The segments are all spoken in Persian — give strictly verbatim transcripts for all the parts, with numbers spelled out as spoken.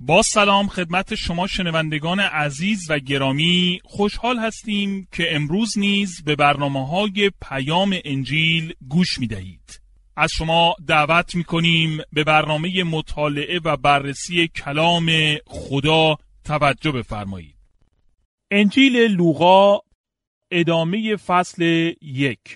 با سلام خدمت شما شنوندگان عزیز و گرامی، خوشحال هستیم که امروز نیز به برنامه‌های پیام انجیل گوش می‌دهید. از شما دعوت می‌کنیم به برنامه مطالعه و بررسی کلام خدا توجه بفرمایید. انجیل لوقا، ادامه فصل یک.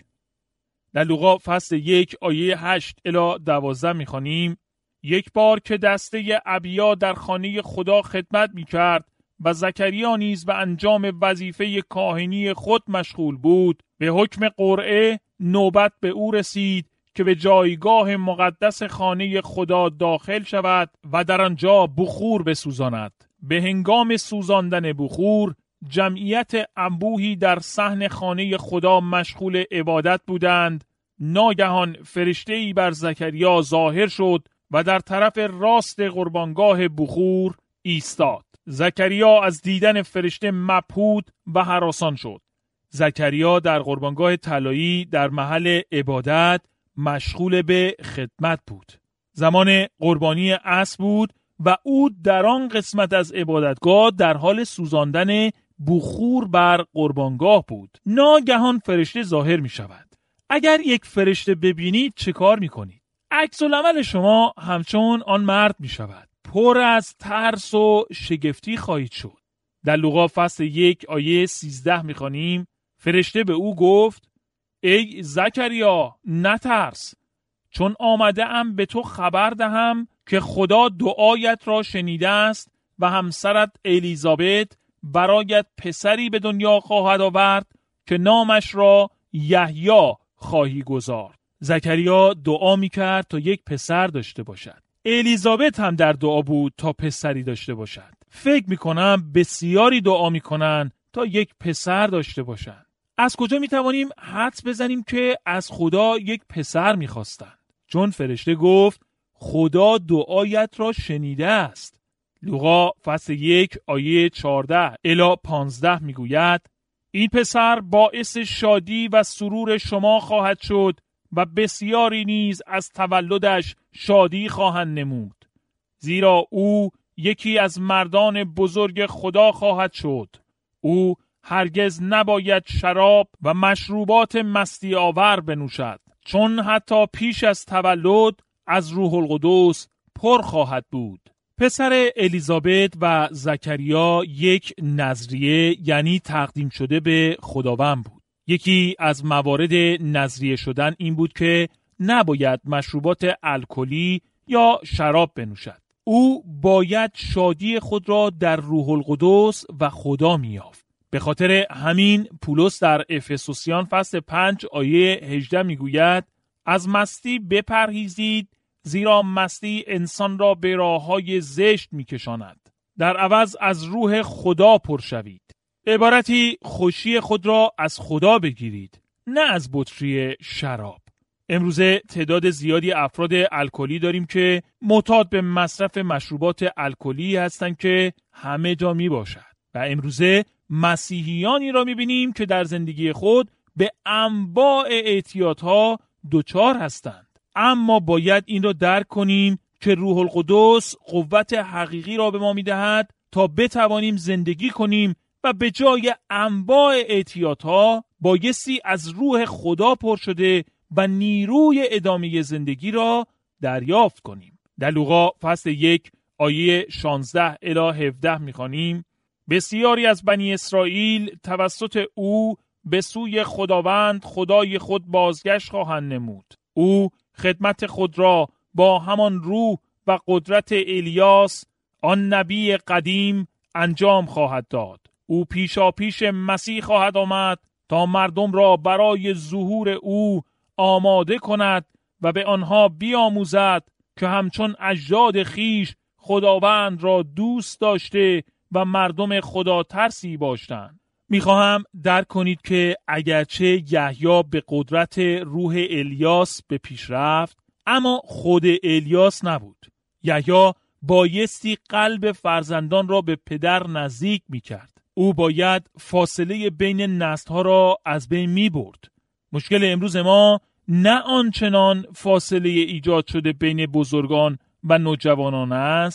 در لوقا فصل یک آیه هشت الی دوازده می‌خوانیم: یک بار که دسته ابیا در خانه خدا خدمت می‌کرد و زکریا نیز به انجام وظیفه کاهنی خود مشغول بود، به حکم قرعه نوبت به او رسید که به جایگاه مقدس خانه خدا داخل شود و در آنجا بخور بسوزاند. به هنگام سوزاندن بخور، جمعیت انبوهی در صحن خانه خدا مشغول عبادت بودند. ناگهان فرشته‌ای بر زکریا ظاهر شد و در طرف راست قربانگاه بخور ایستاد. زکریا از دیدن فرشته مبهوت و هراسان شد. زکریا در قربانگاه طلایی در محل عبادت مشغول به خدمت بود. زمان قربانی عصر بود و او در آن قسمت از عبادتگاه در حال سوزاندن بخور بر قربانگاه بود. ناگهان فرشته ظاهر می شود. اگر یک فرشته ببینید چه کار می کنید؟ عکس العمل شما همچون آن مرد می شود. پر از ترس و شگفتی خواهید شد. در لوقا فصل یک آیه سیزده می خوانیم: فرشته به او گفت: ای زکریا نترس، چون آمده ام به تو خبر دهم که خدا دعایت را شنیده است و همسرت الیزابت برایت پسری به دنیا خواهد آورد که نامش را یحیی خواهی گذارد. زکریا دعا میکرد تا یک پسر داشته باشد. الیزابت هم در دعا بود تا پسری داشته باشد. فکر میکنم بسیاری دعا میکنن تا یک پسر داشته باشند. از کجا میتوانیم حدس بزنیم که از خدا یک پسر میخواستند؟ چون فرشته گفت خدا دعایت را شنیده است. لوقا فصل یک آیه چهارده الی پانزده میگوید: این پسر باعث شادی و سرور شما خواهد شد و بسیاری نیز از تولدش شادی خواهند نمود، زیرا او یکی از مردان بزرگ خدا خواهد شد. او هرگز نباید شراب و مشروبات مستی آور بنوشد، چون حتی پیش از تولد از روح القدس پر خواهد بود. پسر الیزابت و زکریا یک نذریه یعنی تقدیم شده به خداوند بود. یکی از موارد نذریه شدن این بود که نباید مشروبات الکلی یا شراب بنوشد. او باید شادی خود را در روح القدس و خدا می‌یافت. به خاطر همین پولس در افسوسیان فصل پنج آیه هجده میگوید: از مستی بپرهیزید، زیرا مستی انسان را به راه‌های زشت می‌کشاند. در عوض از روح خدا پر شوید. عبارتی خوشی خود را از خدا بگیرید، نه از بطری شراب. امروزه تعداد زیادی افراد الکلی داریم که معتاد به مصرف مشروبات الکلی هستند که همه جا می باشد. و امروزه مسیحیانی را می بینیم که در زندگی خود به انواع اعتیادها دچار هستند. اما باید این را درک کنیم که روح القدس قوت حقیقی را به ما می دهد تا بتوانیم زندگی کنیم و به جای انواع اعتیادها بایستی از روح خدا پر شده و نیروی ادامه زندگی را دریافت کنیم. در لوقا فصل یک آیه شانزده الی هفده می‌خوانیم: بسیاری از بنی اسرائیل توسط او به سوی خداوند خدای خود بازگشت خواهند نمود. او خدمت خود را با همان روح و قدرت الیاس آن نبی قدیم انجام خواهد داد. او پیشا پیش مسیح خواهد آمد تا مردم را برای ظهور او آماده کند و به آنها بیاموزد که همچون اجداد خیش خداوند را دوست داشته و مردم خدا ترسی باشند. میخواهم درک کنید که اگرچه یحیی به قدرت روح الیاس به پیش رفت، اما خود الیاس نبود. یحیی بایستی قلب فرزندان را به پدر نزدیک میکرد. او باید فاصله بین نسل‌ها را از بین میبرد. مشکل امروز ما نه آنچنان فاصله ایجاد شده بین بزرگان و نوجوانان است،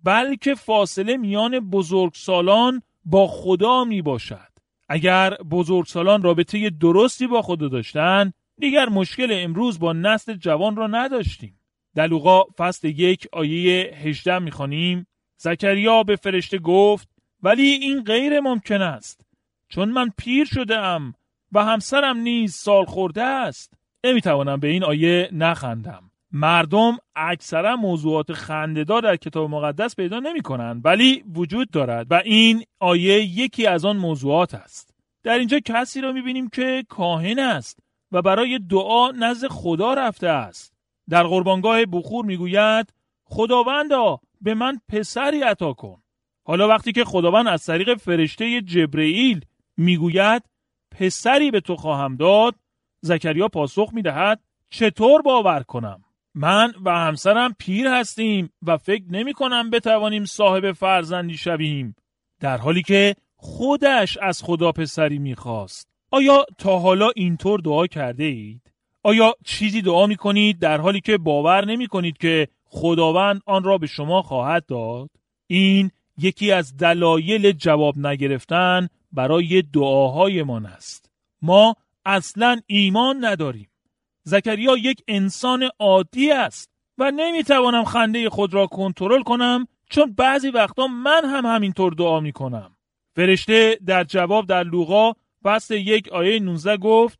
بلکه فاصله میان بزرگسالان با خدا می باشد. اگر بزرگسالان رابطه درستی با خدا داشتن، دیگر مشکل امروز با نسل جوان را نداشتیم. در لوقا فصل یک آیه هجده میخوانیم: زکریا به فرشته گفت ولی این غیر ممکن است، چون من پیر شده ام و همسرم نیز سال خورده است. نمیتوانم به این آیه نخندم. مردم اکثرا موضوعات خنده‌دار در کتاب مقدس پیدا نمی‌کنند، ولی وجود دارد و این آیه یکی از آن موضوعات است. در اینجا کسی را می‌بینیم که کاهن است و برای دعا نزد خدا رفته است. در قربانگاه بخور میگوید خداوندا به من پسری عطا کن. حالا وقتی که خداوند از طریق فرشته جبرئیل میگوید پسری به تو خواهم داد، زکریا پاسخ میدهد چطور باور کنم؟ من و همسرم پیر هستیم و فکر نمی کنم بتوانیم صاحب فرزندی شویم، در حالی که خودش از خدا پسری میخواست. آیا تا حالا اینطور دعا کرده اید؟ آیا چیزی دعا می کنید در حالی که باور نمی کنید که خداوند آن را به شما خواهد داد؟ این یکی از دلایل جواب نگرفتن برای دعاهایمان است. ما اصلاً ایمان نداریم. زکریا یک انسان عادی است و نمیتوانم خنده خود را کنترل کنم، چون بعضی وقتا من هم همینطور دعا میکنم. فرشته در جواب در لوقا فصل یک آیه نوزده گفت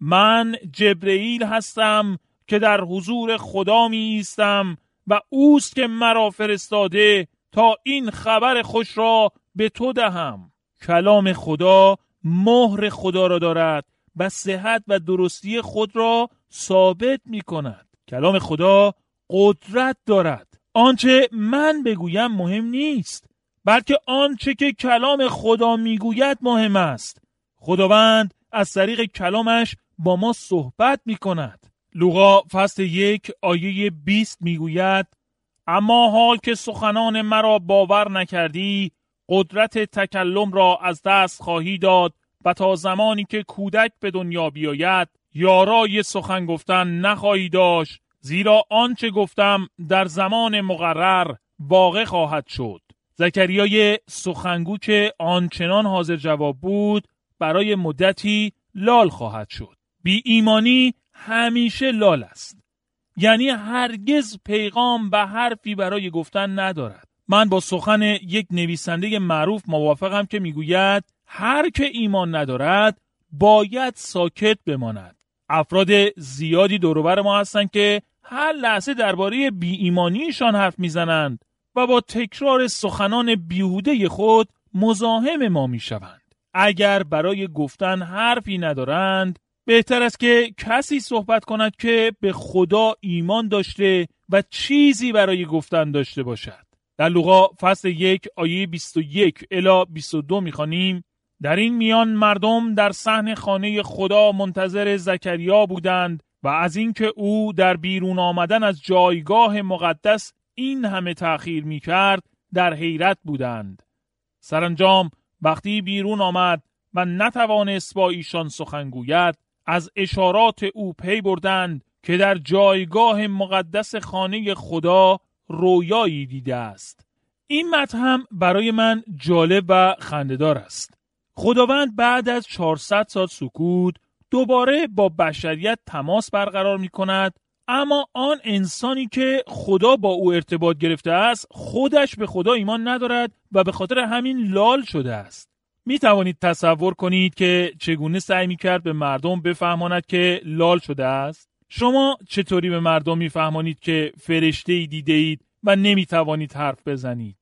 من جبرئیل هستم که در حضور خدا می ایستم و اوست که مرا فرستاده تا این خبر خوش را به تو دهم. کلام خدا مهر خدا را دارد و صحت و درستی خود را ثابت می کند. کلام خدا قدرت دارد. آنچه من بگویم مهم نیست، بلکه آنچه که کلام خدا میگوید مهم است. خداوند از طریق کلامش با ما صحبت می کند. لوقا فصل یک آیه بیست میگوید اما حال که سخنان مرا باور نکردی، قدرت تکلم را از دست خواهی داد و تا زمانی که کودک به دنیا بیاید یارای سخن گفتن نخواهی داشت، زیرا آنچه گفتم در زمان مقرر واقع خواهد شد. زکریای سخنگو که آنچنان حاضر جواب بود برای مدتی لال خواهد شد. بی ایمانی همیشه لال است، یعنی هرگز پیغام و حرفی برای گفتن ندارد. من با سخن یک نویسنده معروف موافقم که میگوید هر که ایمان ندارد باید ساکت بماند. افراد زیادی دور و بر ما هستند که هر لحظه درباره بی ایمانیشان حرف میزنند و با تکرار سخنان بیهوده خود مزاحم ما میشوند. اگر برای گفتن حرفی ندارند، بهتر است که کسی صحبت کند که به خدا ایمان داشته و چیزی برای گفتن داشته باشد. در لوقا فصل یک آیه بیست و یک الی بیست و دو میخوانیم در این میان مردم در صحن خانه خدا منتظر زکریا بودند و از اینکه او در بیرون آمدن از جایگاه مقدس این همه تأخیر میکرد در حیرت بودند. سرانجام وقتی بیرون آمد و نتوانست با ایشان سخن گوید، از اشارات او پی بردند که در جایگاه مقدس خانه خدا رویایی دیده است. این متن هم برای من جالب و خنده‌دار است. خداوند بعد از چهارصد سال سکوت دوباره با بشریت تماس برقرار می کند، اما آن انسانی که خدا با او ارتباط گرفته است خودش به خدا ایمان ندارد و به خاطر همین لال شده است. می توانید تصور کنید که چگونه سعی می کرد به مردم بفهماند که لال شده است؟ شما چطوری به مردم می فهمانید که فرشته‌ای دیده اید و نمی توانید حرف بزنید؟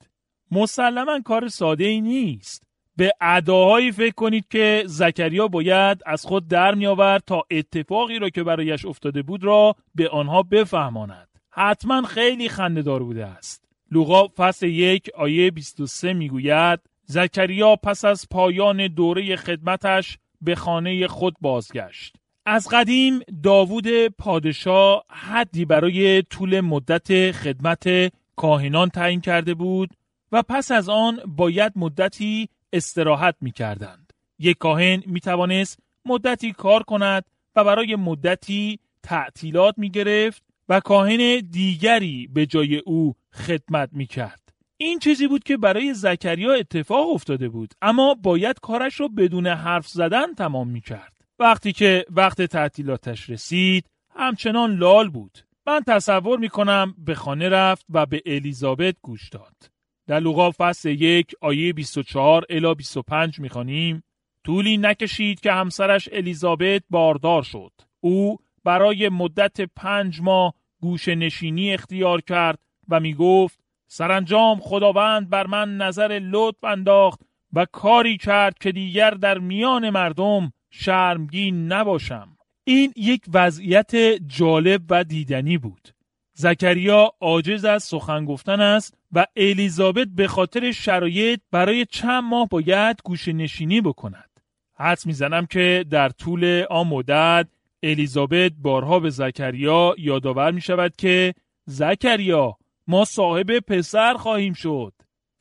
مسلماً کار ساده ای نیست. به اداهایی فکر کنید که زکریا باید از خود در می آورد تا اتفاقی را که برایش افتاده بود را به آنها بفهماند. حتما خیلی خنده‌دار بوده است. لوقا فصل یک آیه بیست و سه می گوید زکریا پس از پایان دوره خدمتش به خانه خود بازگشت. از قدیم داوود پادشاه حدی برای طول مدت خدمت کاهنان تعیین کرده بود و پس از آن باید مدتی استراحت می کردند. یک کاهن می توانست مدتی کار کند و برای مدتی تعطیلات می گرفت و کاهن دیگری به جای او خدمت می کرد. این چیزی بود که برای زکریا اتفاق افتاده بود، اما باید کارش رو بدون حرف زدن تمام می‌کرد. وقتی که وقت تعطیلاتش رسید، همچنان لال بود. من تصور می‌کنم به خانه رفت و به الیزابت گوش داد. در لوقا فصل یک آیه بیست و چهار الی بیست و پنج می‌خوانیم: طولی نکشید که همسرش الیزابت باردار شد. او برای مدت پنج ماه گوشه نشینی اختیار کرد و می گفت سرانجام خداوند بر من نظر لطف انداخت و کاری کرد که دیگر در میان مردم شرمگین نباشم. این یک وضعیت جالب و دیدنی بود. زکریا عاجز از سخن گفتن است و الیزابت به خاطر شرایط برای چند ماه باید گوشه نشینی بکند. حدس میزنم که در طول آن مدت الیزابت بارها به زکریا یادآور می شود که زکریا ما صاحب پسر خواهیم شد.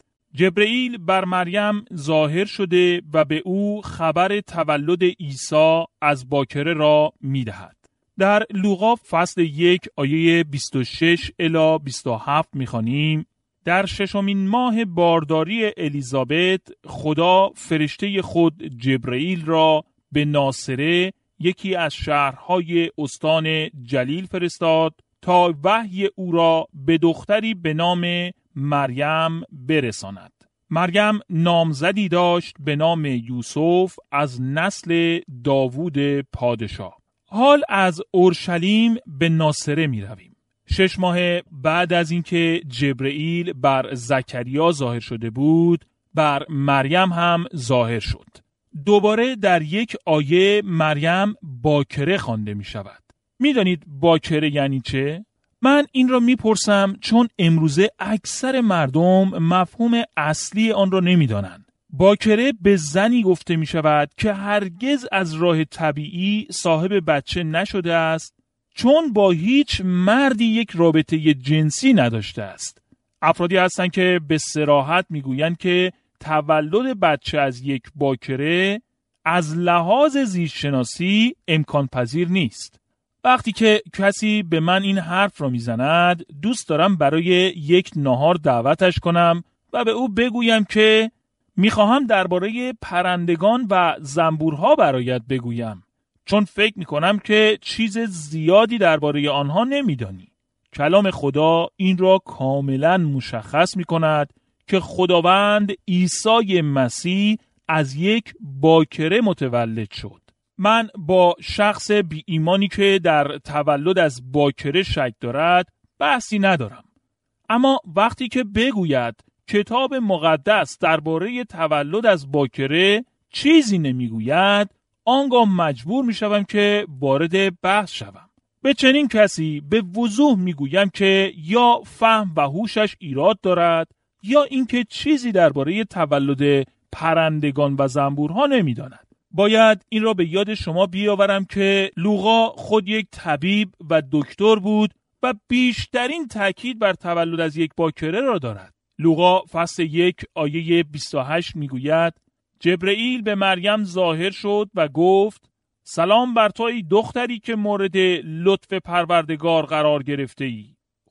جبرئیل بر مریم ظاهر شده و به او خبر تولد عیسی از باکره را می دهد. در لوقا فصل یک آیه بیست و شش الی بیست و هفت می خوانیم: در ششمین ماه بارداری الیزابت خدا فرشته خود جبرئیل را به ناصره یکی از شهرهای استان جلیل فرستاد تا وحی او را به دختری به نام مریم برساند. مریم نامزدی داشت به نام یوسف از نسل داوود پادشاه. حال از اورشلیم به ناصره می رویم. شش ماه بعد از اینکه جبرئیل بر زکریا ظاهر شده بود، بر مریم هم ظاهر شد. دوباره در یک آیه مریم باکره خوانده می شود. می دانید باکره یعنی چه؟ من این را می پرسم چون امروزه اکثر مردم مفهوم اصلی آن را نمی دانند. باکره به زنی گفته می شود که هرگز از راه طبیعی صاحب بچه نشده است، چون با هیچ مردی یک رابطه جنسی نداشته است. افرادی هستند که به صراحت می گویند که تولد بچه از یک باکره از لحاظ زیستشناسی امکان پذیر نیست. وقتی که کسی به من این حرف را میزند، دوست دارم برای یک ناهار دعوتش کنم و به او بگویم که میخواهم درباره پرندگان و زنبورها برایت بگویم، چون فکر میکنم که چیز زیادی درباره آنها نمیدانی. کلام خدا این را کاملا مشخص میکند که خداوند عیسی مسیح از یک باکره متولد شد. من با شخص بی ایمانی که در تولد از باکره شک دارد بحثی ندارم، اما وقتی که بگوید کتاب مقدس درباره تولد از باکره چیزی نمیگوید، آنگاه مجبور میشوم که وارد بحث شوم. به چنین کسی به وضوح میگویم که یا فهم و هوشش ایراد دارد یا اینکه چیزی درباره تولد پرندگان و زنبورها نمیداند. باید این را به یاد شما بیاورم که لوقا خود یک طبیب و دکتر بود و بیشترین تاکید بر تولد از یک باکره را دارد. لوقا فصل یک آیه بیست و هشت میگوید: جبرئیل به مریم ظاهر شد و گفت سلام بر تو ای دختری که مورد لطف پروردگار قرار گرفته ای،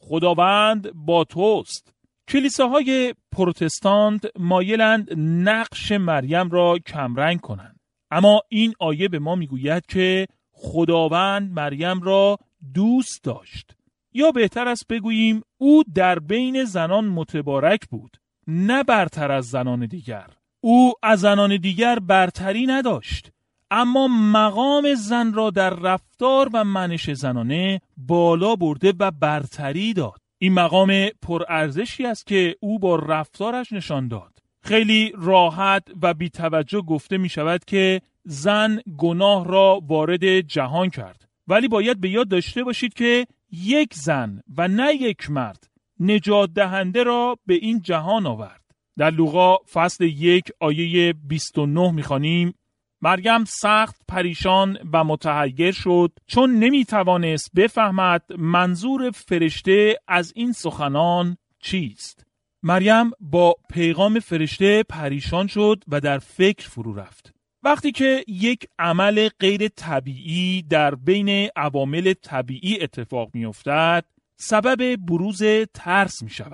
خداوند با توست. کلیساهای پروتستانت مایلند نقش مریم را کمرنگ کنند، اما این آیه به ما میگوید که خداوند مریم را دوست داشت، یا بهتر است بگوییم او در بین زنان متبارک بود، نه برتر از زنان دیگر. او از زنان دیگر برتری نداشت، اما مقام زن را در رفتار و منش زنانه بالا برده و برتری داد. این مقام پرارزشی است که او با رفتارش نشان داد. خیلی راحت و بی توجه گفته می شود که زن گناه را وارد جهان کرد، ولی باید به یاد داشته باشید که یک زن و نه یک مرد نجات دهنده را به این جهان آورد. در لوقا فصل یک آیه بیست و نه می‌خوانیم: مریم سخت پریشان و متحیر شد چون نمی توانست بفهمد منظور فرشته از این سخنان چیست. مریم با پیغام فرشته پریشان شد و در فکر فرو رفت. وقتی که یک عمل غیر طبیعی در بین عوامل طبیعی اتفاق می افتد، سبب بروز ترس می شود.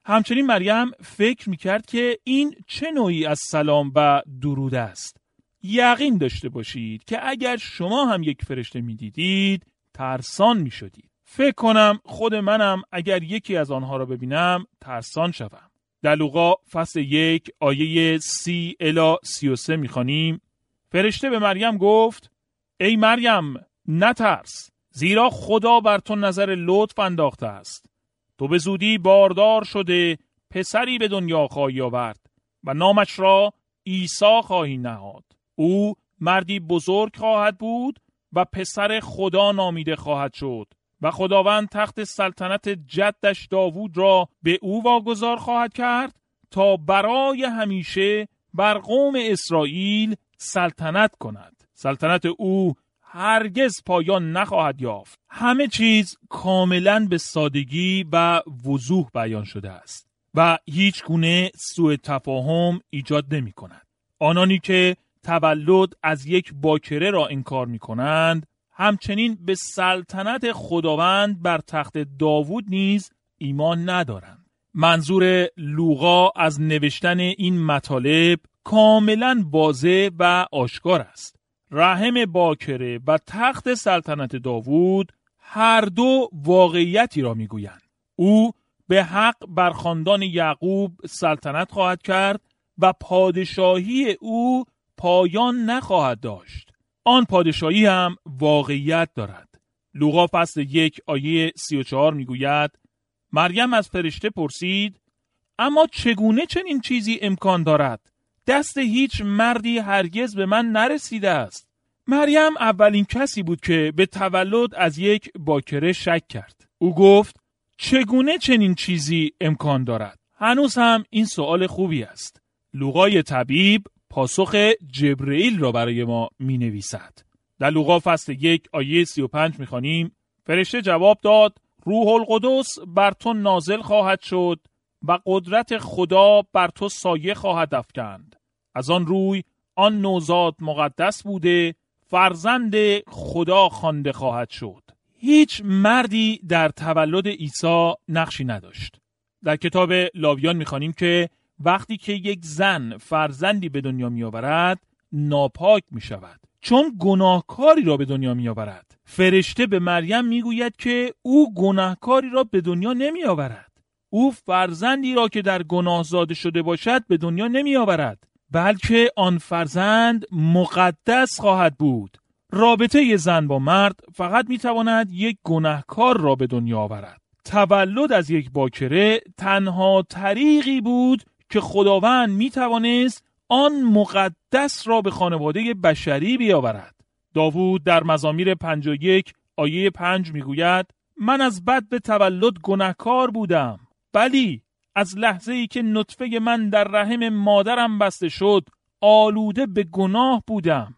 همچنین مریم فکر میکرد که این چه نوعی از سلام و درود است. یقین داشته باشید که اگر شما هم یک فرشته میدیدید ترسان میشدید. فکر کنم خود منم اگر یکی از آنها را ببینم ترسان شوم. در لوقا فصل یک آیه سی الی سی و سه میخوانیم: فرشته به مریم گفت: ای مریم نترس، زیرا خدا بر تو نظر لطف انداخته است. تو به زودی باردار شده پسری به دنیا خواهی آورد و نامش را عیسی خواهی نهاد. او مردی بزرگ خواهد بود و پسر خدا نامیده خواهد شد و خداوند تخت سلطنت جدش داوود را به او واگذار خواهد کرد تا برای همیشه بر قوم اسرائیل سلطنت کند. سلطنت او هرگز پایان نخواهد یافت. همه چیز کاملا به سادگی و وضوح بیان شده است و هیچ گونه سوء تفاهم ایجاد نمی کند. آنانی که تولد از یک باکره را انکار می کنند همچنین به سلطنت خداوند بر تخت داوود نیز ایمان ندارند. منظور لوقا از نوشتن این مطالب کاملا واضح و آشکار است. رحم باکره و تخت سلطنت داوود هر دو واقعیتی را میگویند. او به حق بر خاندان یعقوب سلطنت خواهد کرد و پادشاهی او پایان نخواهد داشت. آن پادشاهی هم واقعیت دارد. لوقا فصل یک آیه سی و چهار میگوید: مریم از فرشته پرسید: اما چگونه چنین چیزی امکان دارد؟ دست هیچ مردی هرگز به من نرسیده است. مریم اولین کسی بود که به تولد از یک باکره شک کرد. او گفت: چگونه چنین چیزی امکان دارد؟ هنوز هم این سوال خوبی است. لوقای طبیب پاسخ جبرئیل را برای ما می نویسد. در لوقا فصل یک آیه سی و پنج می خوانیم: فرشته جواب داد: روح القدس بر تو نازل خواهد شد و قدرت خدا بر تو سایه خواهد افکند. از آن روی آن نوزاد مقدس بوده، فرزند خدا خوانده خواهد شد. هیچ مردی در تولد عیسی نقشی نداشت. در کتاب لاویان می‌خوانیم که وقتی که یک زن فرزندی به دنیا می‌آورد ناپاک می‌شود، چون گناهکاری را به دنیا می‌آورد. فرشته به مریم می‌گوید که او گناهکاری را به دنیا نمی‌آورد. او فرزندی را که در گناه زاده شده باشد به دنیا نمی‌آورد، بلکه آن فرزند مقدس خواهد بود. رابطه زن با مرد فقط میتواند یک گناهکار را به دنیا آورد. تولد از یک باکره تنها طریقی بود که خداوند میتوانست آن مقدس را به خانواده بشری بیاورد. داوود در مزامیر پنجاه و یک آیه پنج میگوید: من از بد به تولد گناهکار بودم، بلی از لحظه ای که نطفه من در رحم مادرم بسته شد آلوده به گناه بودم.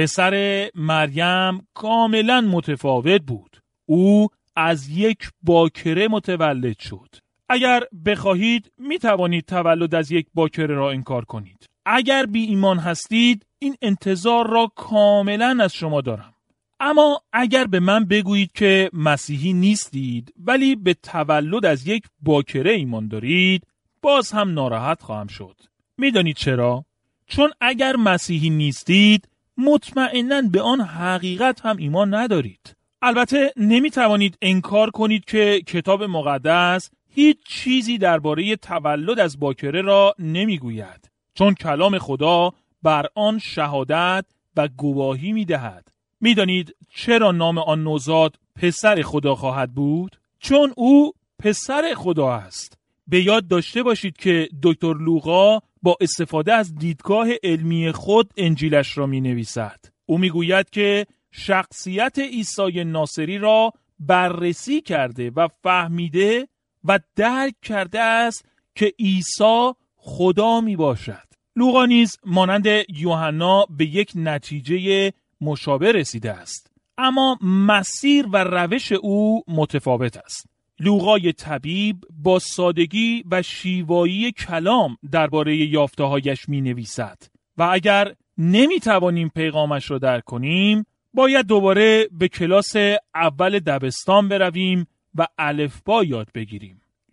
پسر مریم کاملا متفاوت بود. او از یک باکره متولد شد. اگر بخواهید می توانید تولد از یک باکره را انکار کنید. اگر بی ایمان هستید این انتظار را کاملا از شما دارم. اما اگر به من بگویید که مسیحی نیستید ولی به تولد از یک باکره ایمان دارید، باز هم ناراحت خواهم شد. میدانید چرا؟ چون اگر مسیحی نیستید مطمئناً به آن حقیقت هم ایمان ندارید. البته نمیتوانید انکار کنید که کتاب مقدس هیچ چیزی درباره تولد از باکره را نمیگوید، چون کلام خدا بر آن شهادت و گواهی میدهد. میدانید چرا نام آن نوزاد پسر خدا خواهد بود؟ چون او پسر خدا است. به یاد داشته باشید که دکتر لوقا با استفاده از دیدگاه علمی خود انجیلش را می نویسد. او می گوید که شخصیت عیسی ناصری را بررسی کرده و فهمیده و درک کرده است که عیسی خدا می باشد. لوقا نیز مانند یوحنا به یک نتیجه مشابه رسیده است، اما مسیر و روش او متفاوت است. لوقای طبیب با سادگی و شیوایی کلام درباره یافته‌هایش می‌نویسد و اگر نمی‌توانیم پیغامش را درک کنیم باید دوباره به کلاس اول دبستان برویم و الفبا یاد بگیریم.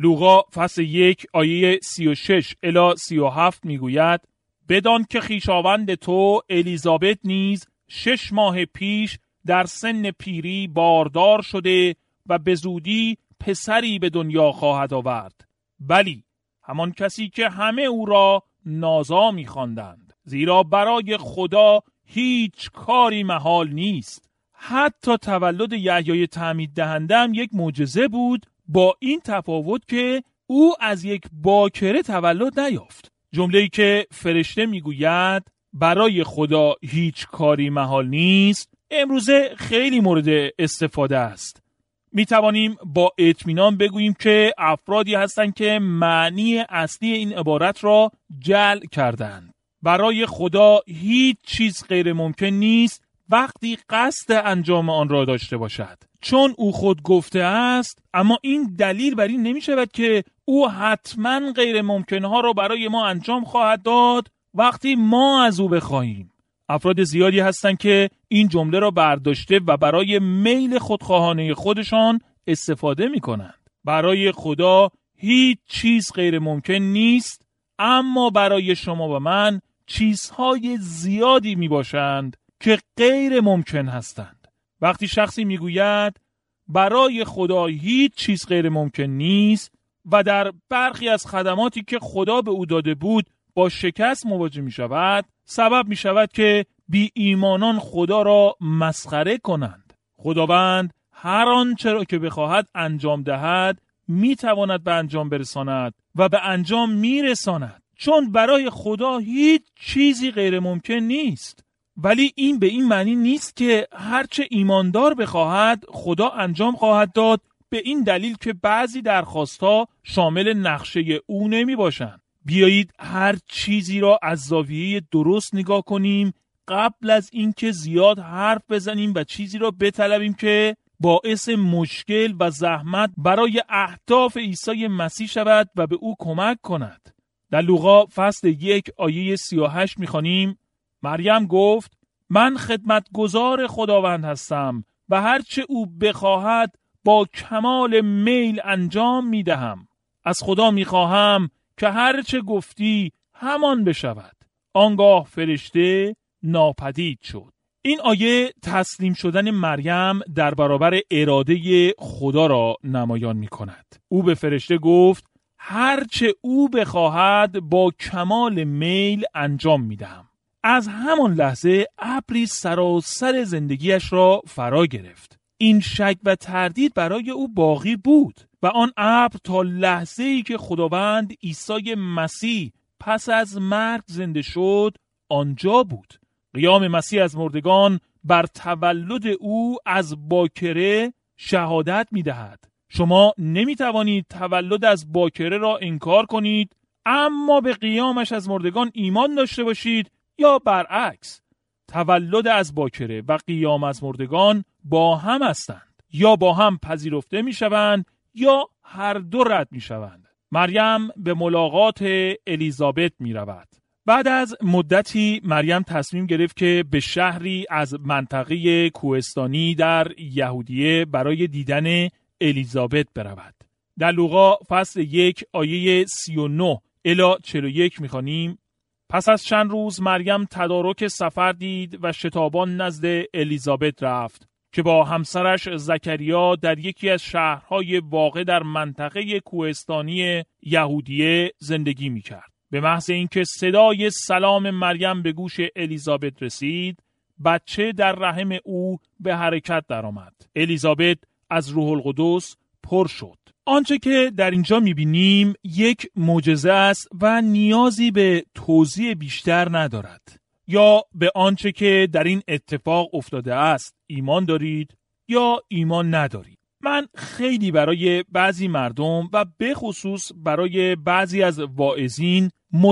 لوقا فصل یک آیه سی و شش الی سی و هفت میگوید بدان که خویشاوند تو الیزابت نیز شش ماه پیش در سن پیری باردار شده و به زودی پسری به دنیا خواهد آورد. بلی همان کسی که همه او را نازا می‌خواندند، زیرا برای خدا هیچ کاری محال نیست. حتی تولد یحیای تعمید دهنده هم یک معجزه بود، با این تفاوت که او از یک باکره تولد نیافت. جمله‌ای که فرشته میگوید برای خدا هیچ کاری محال نیست امروزه خیلی مورد استفاده است. می توانیم با اطمینان بگوییم که افرادی هستند که معنی اصلی این عبارت را جعل کردند. برای خدا هیچ چیز غیر ممکن نیست وقتی قصد انجام آن را داشته باشد، چون او خود گفته است. اما این دلیل بر این نمی شود که او حتما غیر ممکنها را برای ما انجام خواهد داد وقتی ما از او بخواهیم. افراد زیادی هستند که این جمله را برداشته و برای میل خودخواهانه خودشان استفاده می کنند. برای خدا هیچ چیز غیر ممکن نیست، اما برای شما و من چیزهای زیادی می باشند که غیر ممکن هستند. وقتی شخصی می گوید برای خدا هیچ چیز غیر ممکن نیست و در برخی از خدماتی که خدا به او داده بود با شکست مواجه می شود، سبب می شود که بی ایمانان خدا را مسخره کنند. خداوند هر آنچه را که بخواهد انجام دهد می تواند به انجام برساند و به انجام می رساند، چون برای خدا هیچ چیزی غیر ممکن نیست. ولی این به این معنی نیست که هرچه ایماندار بخواهد خدا انجام خواهد داد، به این دلیل که بعضی درخواستها شامل نقشه او نمی باشند. بیایید هر چیزی را از زاویه درست نگاه کنیم قبل از اینکه زیاد حرف بزنیم و چیزی را بطلبیم که باعث مشکل و زحمت برای اهداف عیسی مسیح شود و به او کمک کند. در لوقا فصل یک آیه سی و هشت می‌خوانیم مریم گفت من خدمتگزار خداوند هستم و هرچه او بخواهد با کمال میل انجام میدهم. از خدا میخواهم که هرچه گفتی همان بشود. آنگاه فرشته ناپدید شد. این آیه تسلیم شدن مریم در برابر اراده خدا را نمایان می کند. او به فرشته گفت هرچه او بخواهد با کمال میل انجام می دهم. از همان لحظه ابری سراسر زندگیش را فرا گرفت. این شک و تردید برای او باقی بود و آن ابر تا لحظه‌ای که خداوند عیسی مسیح پس از مرگ زنده شد آنجا بود. قیام مسیح از مردگان بر تولد او از باکره شهادت می‌دهد. شما نمی‌توانید تولد از باکره را انکار کنید اما به قیامش از مردگان ایمان داشته باشید، یا برعکس. تولد از باکره و قیام از مردگان با هم هستند، یا با هم پذیرفته می‌شوند یا هر دو رد می‌شوند. مریم به ملاقات الیزابت می‌رود. بعد از مدتی مریم تصمیم گرفت که به شهری از منطقه کوهستانی در یهودیه برای دیدن الیزابت برود. در لوقا فصل یک آیه سی و نه الی چهل و یک می‌خوانیم پس از چند روز مریم تدارک سفر دید و شتابان نزد الیزابت رفت که با همسرش زکریا در یکی از شهرهای واقع در منطقه کوهستانی یهودیه زندگی می‌کرد. به محض اینکه صدای سلام مریم به گوش الیزابت رسید، بچه در رحم او به حرکت درآمد. الیزابت از روح القدس پر شد. آنچه که در اینجا می‌بینیم یک معجزه است و نیازی به توضیح بیشتر ندارد. یا به آنچه که در این اتفاق افتاده است ایمان دارید یا ایمان ندارید. من خیلی برای بعضی مردم و به خصوص برای بعضی از واعظین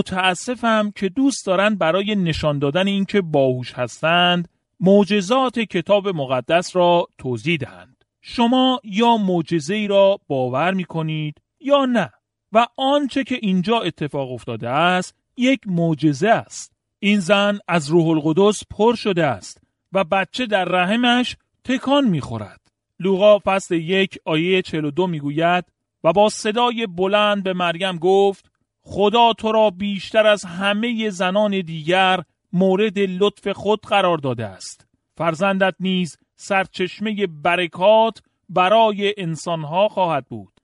متاسفم که دوست دارن برای نشان دادن اینکه باهوش هستند معجزات کتاب مقدس را توضیح دهند. شما یا معجزه‌ای را باور می‌کنید یا نه و آنچه که اینجا اتفاق افتاده است یک معجزه است. این زن از روح القدس پر شده است و بچه در رحمش تکان می‌خورد. لوقا فصل یک آیه چهل و دو میگوید و با صدای بلند به مریم گفت خدا تو را بیشتر از همه زنان دیگر مورد لطف خود قرار داده است. فرزندت نیز سرچشمه برکات برای انسانها خواهد بود.